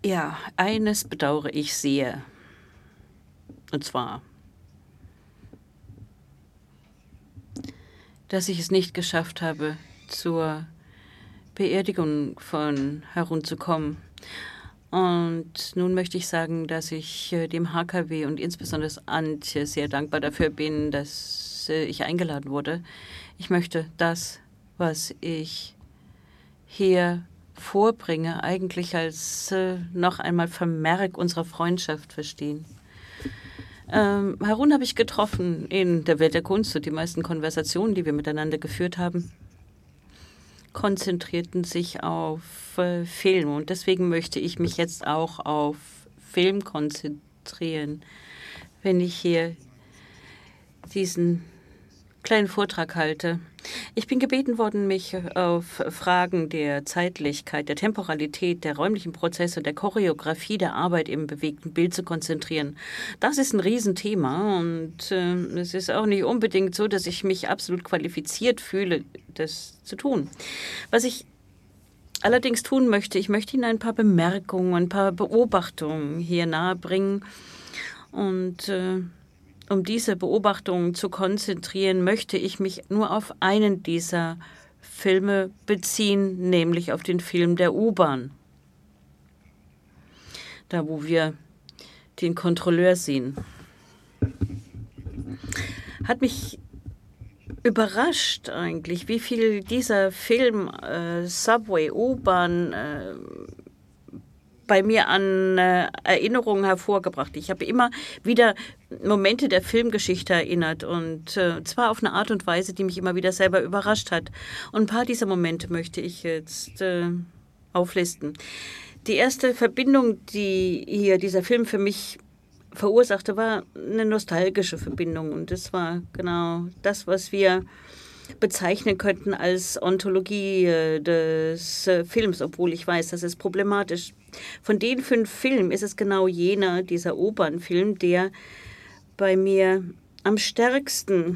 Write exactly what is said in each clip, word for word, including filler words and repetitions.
Ja, eines bedauere ich sehr. Und zwar, dass ich es nicht geschafft habe, zur Beerdigung von Harun zu kommen. Und nun möchte ich sagen, dass ich äh, dem H K W und insbesondere das Antje sehr dankbar dafür bin, dass äh, ich eingeladen wurde. Ich möchte das, was ich hier vorbringe, eigentlich als äh, noch einmal Vermerk unserer Freundschaft verstehen. Ähm, Harun habe ich getroffen in der Welt der Kunst und die meisten Konversationen, die wir miteinander geführt haben, konzentrierten sich auf äh, Film. Und deswegen möchte ich mich jetzt auch auf Film konzentrieren, wenn ich hier diesen kleinen Vortrag halte. Ich bin gebeten worden, mich auf Fragen der Zeitlichkeit, der Temporalität, der räumlichen Prozesse und der Choreografie der Arbeit im bewegten Bild zu konzentrieren. Das ist ein Riesenthema und äh, es ist auch nicht unbedingt so, dass ich mich absolut qualifiziert fühle, das zu tun. Was ich allerdings tun möchte, ich möchte Ihnen ein paar Bemerkungen, ein paar Beobachtungen hier nahebringen und äh, um diese Beobachtungen zu konzentrieren, möchte ich mich nur auf einen dieser Filme beziehen, nämlich auf den Film der U-Bahn. Da, wo wir den Kontrolleur sehen. Hat mich überrascht eigentlich, wie viel dieser Film äh, Subway, U-Bahn äh, bei mir an äh, Erinnerungen hervorgebracht. Ich habe immer wieder Momente der Filmgeschichte erinnert und äh, zwar auf eine Art und Weise, die mich immer wieder selber überrascht hat. Und ein paar dieser Momente möchte ich jetzt äh, auflisten. Die erste Verbindung, die hier dieser Film für mich verursachte, war eine nostalgische Verbindung und das war genau das, was wir bezeichnen könnten als Ontologie äh, des äh, Films, obwohl ich weiß, das ist problematisch. Von den fünf Filmen ist es genau jener, dieser U-Bahn-Film, der bei mir am stärksten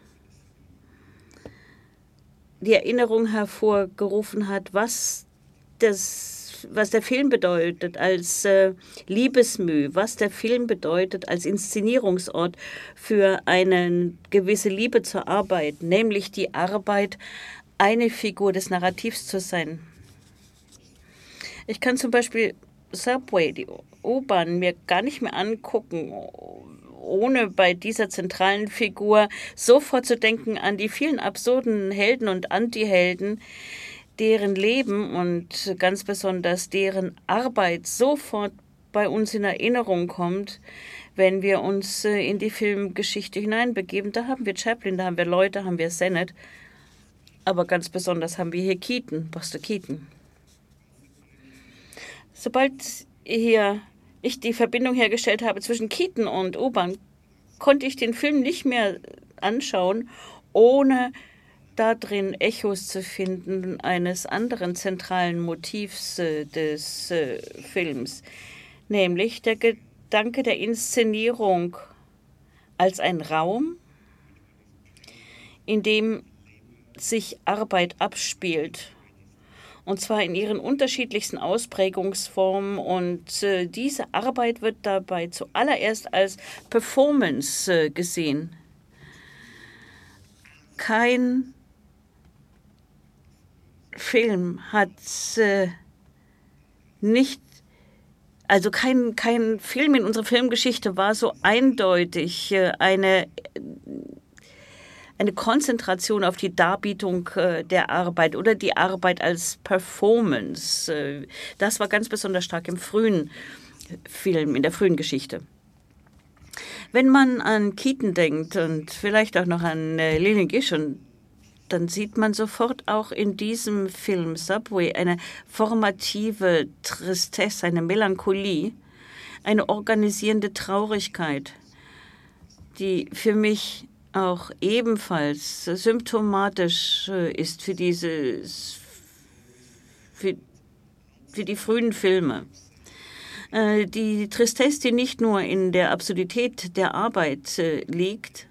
die Erinnerung hervorgerufen hat, was das, was der Film bedeutet als äh, Liebesmüh, was der Film bedeutet als Inszenierungsort für eine gewisse Liebe zur Arbeit, nämlich die Arbeit, eine Figur des Narrativs zu sein. Ich kann zum Beispiel Subway, die U-Bahn, mir gar nicht mehr angucken, ohne bei dieser zentralen Figur sofort zu denken an die vielen absurden Helden und Antihelden, deren Leben und ganz besonders deren Arbeit sofort bei uns in Erinnerung kommt, wenn wir uns in die Filmgeschichte hineinbegeben. Da haben wir Chaplin, da haben wir Lloyd, da haben wir Sennett, aber ganz besonders haben wir hier Keaton, Buster Keaton. Sobald hier ich die Verbindung hergestellt habe zwischen Keaton und U-Bahn, konnte ich den Film nicht mehr anschauen, ohne da drin Echos zu finden eines anderen zentralen Motivs äh, des äh, Films, nämlich der Gedanke der Inszenierung als ein Raum, in dem sich Arbeit abspielt. Und zwar in ihren unterschiedlichsten Ausprägungsformen. Und äh, diese Arbeit wird dabei zuallererst als Performance äh, gesehen. Kein Film hat äh, nicht, also kein, kein Film in unserer Filmgeschichte war so eindeutig äh, eine eine Konzentration auf die Darbietung äh, der Arbeit oder die Arbeit als Performance. Äh, das war ganz besonders stark im frühen Film, in der frühen Geschichte. Wenn man an Keaton denkt und vielleicht auch noch an äh, Lillian Gish, dann sieht man sofort auch in diesem Film Subway eine formative Tristesse, eine Melancholie, eine organisierende Traurigkeit, die für mich auch ebenfalls symptomatisch ist für dieses, für, für die frühen Filme. Äh, die Tristesse, die nicht nur in der Absurdität der Arbeit äh, liegt,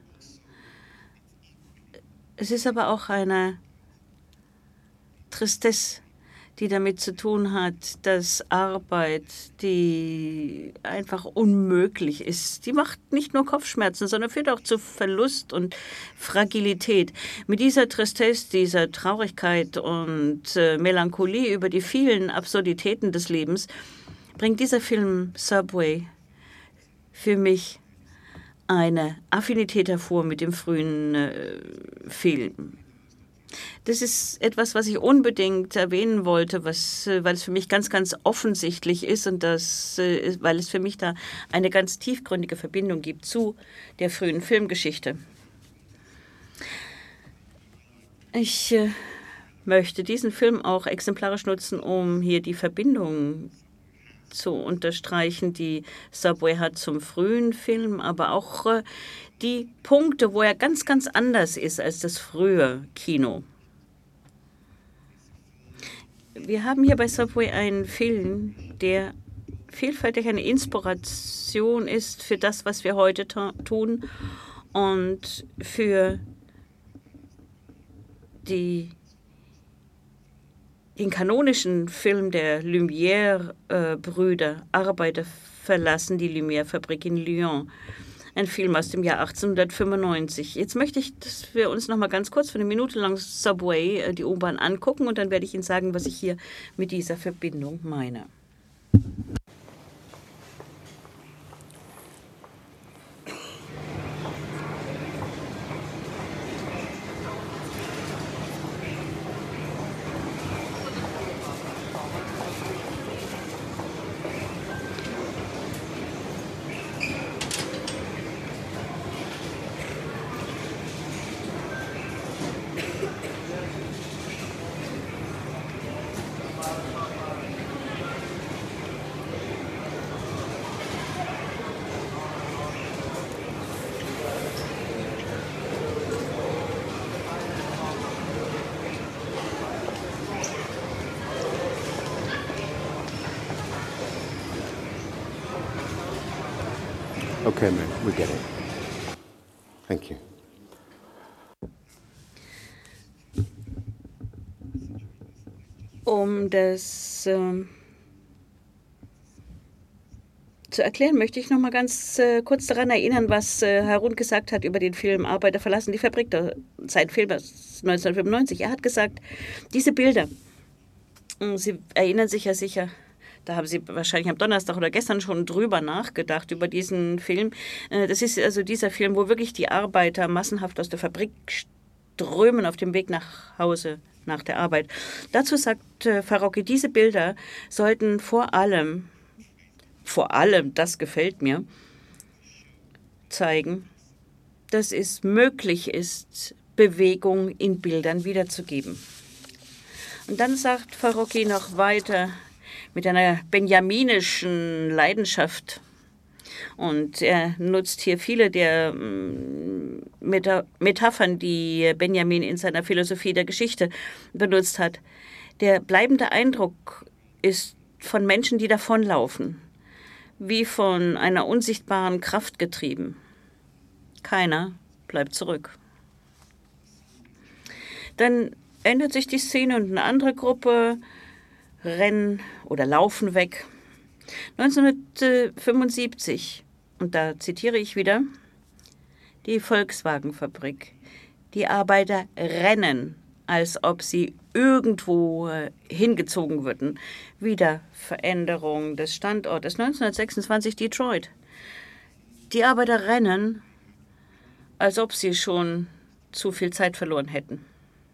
es ist aber auch eine Tristesse, die damit zu tun hat, dass Arbeit, die einfach unmöglich ist, die macht nicht nur Kopfschmerzen, sondern führt auch zu Verlust und Fragilität. Mit dieser Tristesse, dieser Traurigkeit und äh, Melancholie über die vielen Absurditäten des Lebens bringt dieser Film Subway für mich eine Affinität hervor mit dem frühen äh, Film. Das ist etwas, was ich unbedingt erwähnen wollte, was, äh, weil es für mich ganz, ganz offensichtlich ist und das, äh, weil es für mich da eine ganz tiefgründige Verbindung gibt zu der frühen Filmgeschichte. Ich äh, möchte diesen Film auch exemplarisch nutzen, um hier die Verbindung zu unterstreichen, die Subway hat zum frühen Film, aber auch äh, die Punkte, wo er ganz, ganz anders ist als das frühe Kino. Wir haben hier bei Subway einen Film, der vielfältig eine Inspiration ist für das, was wir heute tun und für die den kanonischen Film der Lumière-Brüder, äh, Arbeiter verlassen die Lumière-Fabrik in Lyon. Ein Film aus dem Jahr achtzehnhundertfünfundneunzig. Jetzt möchte ich, dass wir uns noch mal ganz kurz für eine Minute lang Subway, äh, die U-Bahn, angucken und dann werde ich Ihnen sagen, was ich hier mit dieser Verbindung meine. Okay, man, we get it. Thank you. Um das ähm, zu erklären, möchte ich noch mal ganz äh, kurz daran erinnern, was äh, Harun gesagt hat über den Film Arbeiter verlassen die Fabrik, der, sein Film aus neunzehnhundertfünfundneunzig. Er hat gesagt, diese Bilder, Sie erinnern sich ja sicher, da haben Sie wahrscheinlich am Donnerstag oder gestern schon drüber nachgedacht, über diesen Film. Das ist also dieser Film, wo wirklich die Arbeiter massenhaft aus der Fabrik strömen auf dem Weg nach Hause, nach der Arbeit. Dazu sagt äh, Farocki, diese Bilder sollten vor allem, vor allem, das gefällt mir, zeigen, dass es möglich ist, Bewegung in Bildern wiederzugeben. Und dann sagt Farocki noch weiter, mit einer benjaminischen Leidenschaft. Und er nutzt hier viele der Metaphern, die Benjamin in seiner Philosophie der Geschichte benutzt hat. Der bleibende Eindruck ist von Menschen, die davonlaufen, wie von einer unsichtbaren Kraft getrieben. Keiner bleibt zurück. Dann ändert sich die Szene und eine andere Gruppe rennen oder laufen weg. neunzehnhundertfünfundsiebzig, und da zitiere ich wieder, die Volkswagenfabrik. Die Arbeiter rennen, als ob sie irgendwo hingezogen würden. Wieder Veränderung des Standortes. neunzehnhundertsechsundzwanzig Detroit. Die Arbeiter rennen, als ob sie schon zu viel Zeit verloren hätten.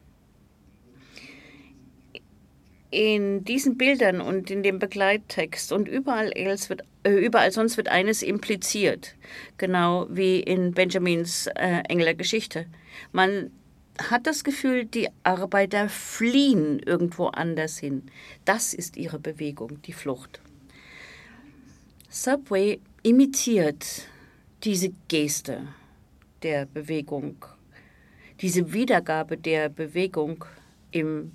In diesen Bildern und in dem Begleittext und überall, wird, äh, überall sonst wird eines impliziert, genau wie in Benjamins äh, Engler Geschichte. Man hat das Gefühl, die Arbeiter fliehen irgendwo anders hin. Das ist ihre Bewegung, die Flucht. Subway imitiert diese Geste der Bewegung, diese Wiedergabe der Bewegung im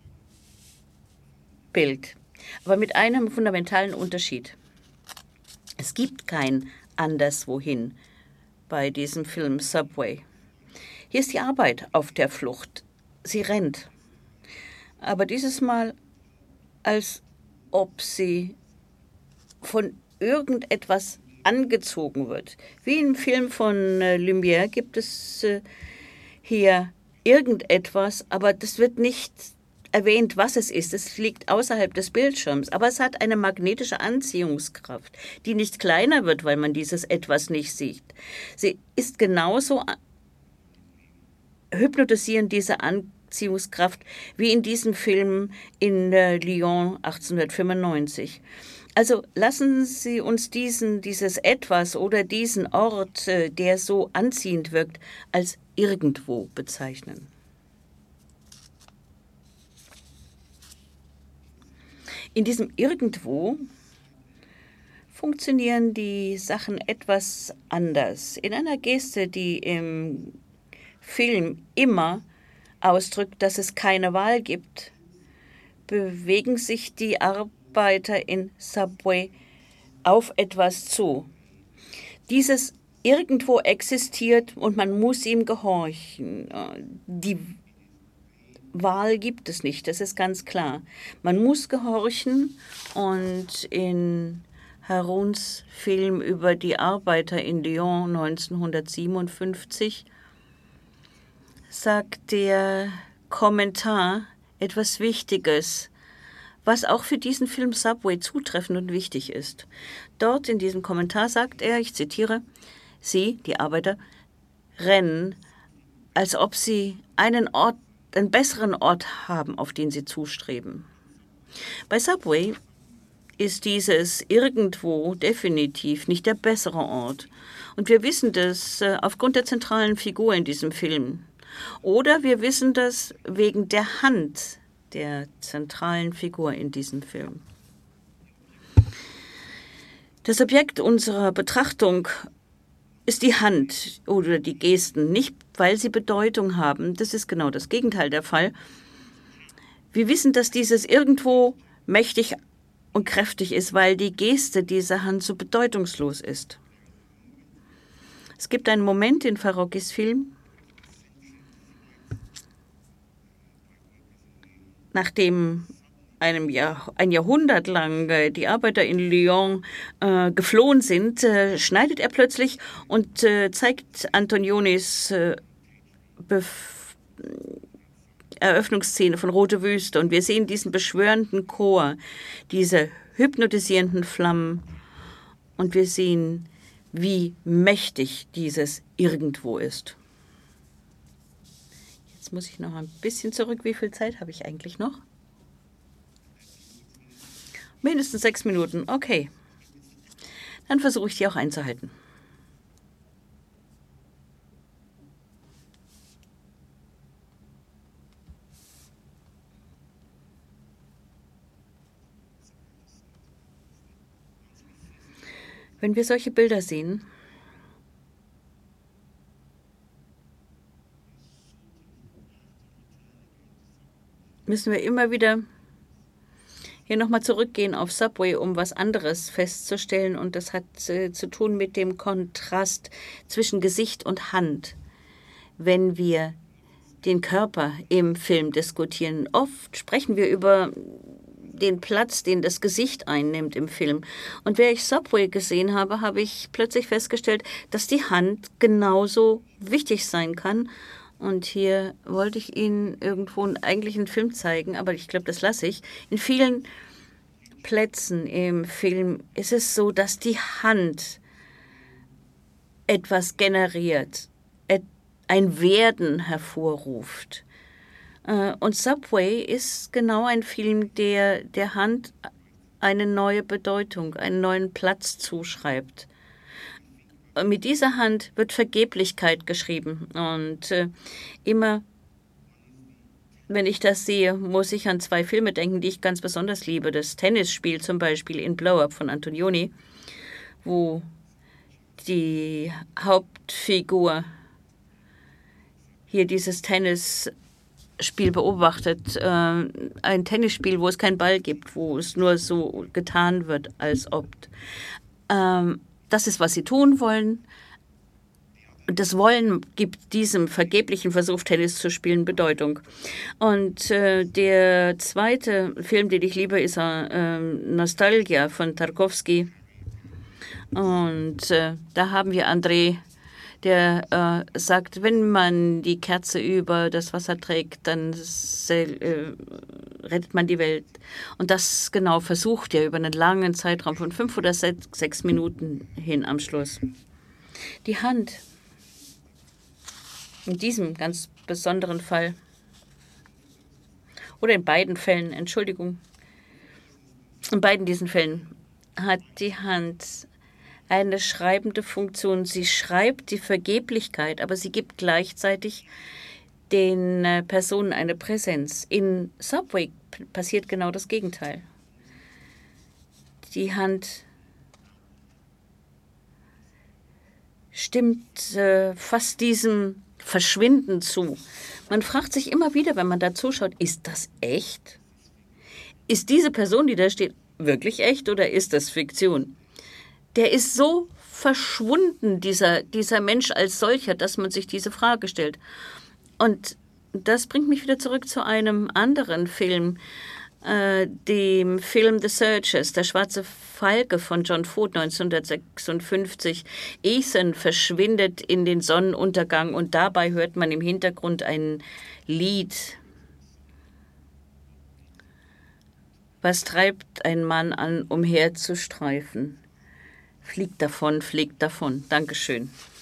Bild, aber mit einem fundamentalen Unterschied. Es gibt kein Anderswohin bei diesem Film Subway. Hier ist die Arbeit auf der Flucht. Sie rennt. Aber dieses Mal als ob sie von irgendetwas angezogen wird. Wie im Film von äh, Lumière gibt es äh, hier irgendetwas, aber das wird nicht erwähnt, was es ist. Es liegt außerhalb des Bildschirms, aber es hat eine magnetische Anziehungskraft, die nicht kleiner wird, weil man dieses Etwas nicht sieht. Sie ist genauso hypnotisierend, diese Anziehungskraft, wie in diesem Film in äh, Lyon achtzehnhundertfünfundneunzig. Also lassen Sie uns diesen, dieses Etwas oder diesen Ort, äh, der so anziehend wirkt, als irgendwo bezeichnen. In diesem Irgendwo funktionieren die Sachen etwas anders. In einer Geste, die im Film immer ausdrückt, dass es keine Wahl gibt, bewegen sich die Arbeiter in Subway auf etwas zu. Dieses Irgendwo existiert und man muss ihm gehorchen. Die Wahl gibt es nicht, das ist ganz klar. Man muss gehorchen und in Haruns Film über die Arbeiter in Lyon neunzehnhundertsiebenundfünfzig sagt der Kommentar etwas Wichtiges, was auch für diesen Film Subway zutreffend und wichtig ist. Dort in diesem Kommentar sagt er, ich zitiere, Sie, die Arbeiter, rennen, als ob sie einen Ort, einen besseren Ort haben, auf den sie zustreben. Bei Subway ist dieses Irgendwo definitiv nicht der bessere Ort. Und wir wissen das äh, aufgrund der zentralen Figur in diesem Film. Oder wir wissen das wegen der Hand der zentralen Figur in diesem Film. Das Objekt unserer Betrachtung ist die Hand oder die Gesten, nicht weil sie Bedeutung haben. Das ist genau das Gegenteil der Fall. Wir wissen, dass dieses Irgendwo mächtig und kräftig ist, weil die Geste dieser Hand so bedeutungslos ist. Es gibt einen Moment in Farrokis Film, nachdem einem Jahr, ein Jahrhundert lang äh, die Arbeiter in Lyon äh, geflohen sind, äh, schneidet er plötzlich und äh, zeigt Antonionis äh, Eröffnungsszene von Rote Wüste. Und wir sehen diesen beschwörenden Chor, diese hypnotisierenden Flammen. Und wir sehen, wie mächtig dieses Irgendwo ist. Jetzt muss ich noch ein bisschen zurück. Wie viel Zeit habe ich eigentlich noch? Mindestens sechs Minuten. Okay. Dann versuche ich die auch einzuhalten. Wenn wir solche Bilder sehen, müssen wir immer wieder hier nochmal zurückgehen auf Subway, um was anderes festzustellen. Und das hat äh, zu tun mit dem Kontrast zwischen Gesicht und Hand, wenn wir den Körper im Film diskutieren. Oft sprechen wir über den Platz, den das Gesicht einnimmt im Film. Und während ich Subway gesehen habe, habe ich plötzlich festgestellt, dass die Hand genauso wichtig sein kann. Und hier wollte ich Ihnen irgendwo eigentlich einen Film zeigen, aber ich glaube, das lasse ich. In vielen Plätzen im Film ist es so, dass die Hand etwas generiert, ein Werden hervorruft. Und Subway ist genau ein Film, der der Hand eine neue Bedeutung, einen neuen Platz zuschreibt. Mit dieser Hand wird Vergeblichkeit geschrieben. Und äh, immer, wenn ich das sehe, muss ich an zwei Filme denken, die ich ganz besonders liebe. Das Tennisspiel zum Beispiel in Blow Up von Antonioni, wo die Hauptfigur hier dieses Tennisspiel beobachtet. Äh, ein Tennisspiel, wo es keinen Ball gibt, wo es nur so getan wird, als ob. Ähm, Das ist, was sie tun wollen. das Wollen gibt diesem vergeblichen Versuch, Tennis zu spielen, Bedeutung. Und äh, der zweite Film, den ich liebe, ist äh, Nostalgia von Tarkovsky. Und äh, da haben wir André, der äh, sagt, wenn man die Kerze über das Wasser trägt, dann äh, rettet man die Welt. Und das genau versucht er über einen langen Zeitraum von fünf oder sechs, sechs Minuten hin am Schluss. Die Hand. In diesem ganz besonderen Fall. Oder in beiden Fällen, Entschuldigung. In beiden diesen Fällen hat die Hand eine schreibende Funktion. Sie schreibt die Vergeblichkeit, aber sie gibt gleichzeitig den äh, Personen eine Präsenz. In Subway passiert genau das Gegenteil. Die Hand stimmt äh, fast diesem Verschwinden zu. Man fragt sich immer wieder, wenn man da zuschaut, ist das echt? Ist diese Person, die da steht, wirklich echt oder ist das Fiktion? Der ist so verschwunden, dieser, dieser Mensch als solcher, dass man sich diese Frage stellt. Und das bringt mich wieder zurück zu einem anderen Film, äh, dem Film The Searchers, der schwarze Falke von John Ford neunzehnhundertsechsundfünfzig. Ethan verschwindet in den Sonnenuntergang und dabei hört man im Hintergrund ein Lied. Was treibt ein Mann an, umherzustreifen? Fliegt davon, fliegt davon. Dankeschön.